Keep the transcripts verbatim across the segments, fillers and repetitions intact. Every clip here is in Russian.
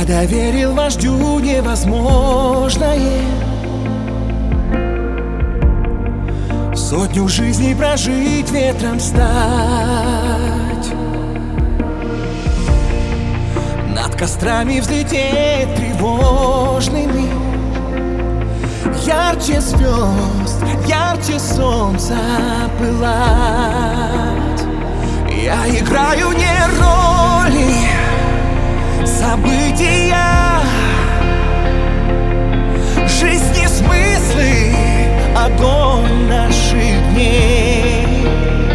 Я доверил вождю невозможное, сотню жизней прожить, ветром стать, над кострами взлететь тревожными, ярче звезд, ярче солнца пылать. Я играю не роли, события, жизни смыслы, огонь наших дней.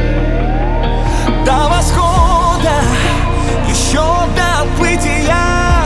До восхода, еще до отплытия,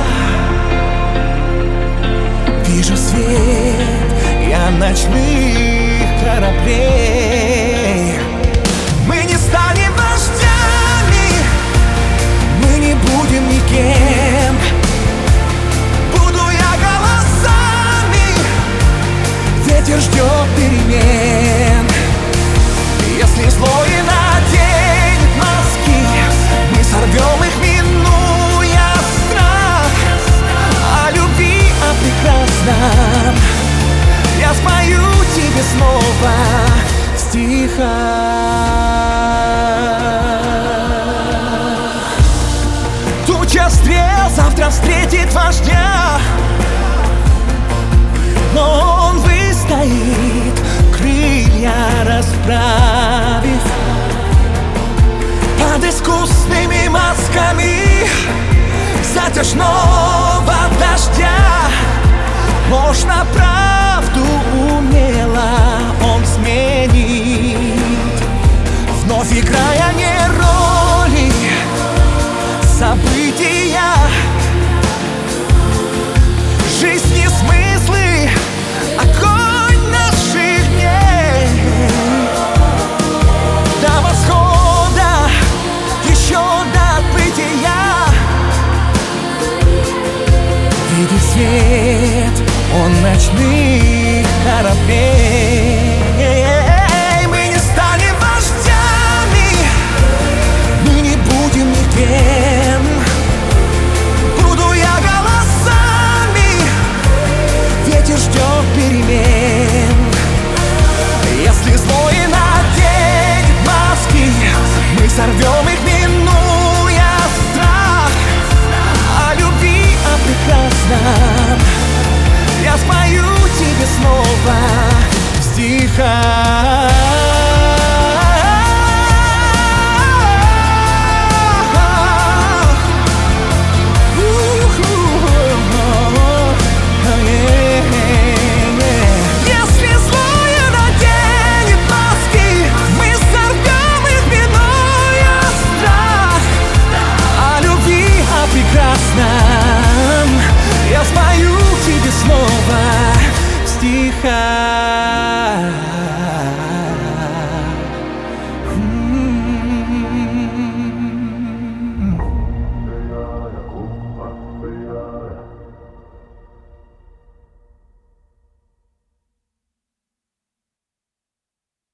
вижу свет я ночных кораблей. Мы не станем вождями, мы не будем никем. Буду я голосами, ветер ждет перемен. Если злое наденет маски, мы сорвем их, минуя страх. О любви, о прекрасном я спою тебе снова в стихах. Туча стрел завтра встретит вождя, но он выстоит, крылья расправив. Под искусными масками затяжного дождя можно правду умело он сменит, вновь играя не роли, события, жизни смыслы, огонь наших дней. До восхода, еще до отплытия, видит свет он ночных кораблей. Мы не станем вождями, мы не будем никем. Буду я голосами, ветер ждет перемен. Если злое наденет маски, мы сорвем их, минуя страх. О любви, о прекрасном я спою тебе снова в стихах. Если злое наденет маски, мы сорвем их, минуя страх. О любви, о прекрасном я спою тебе снова в стихах.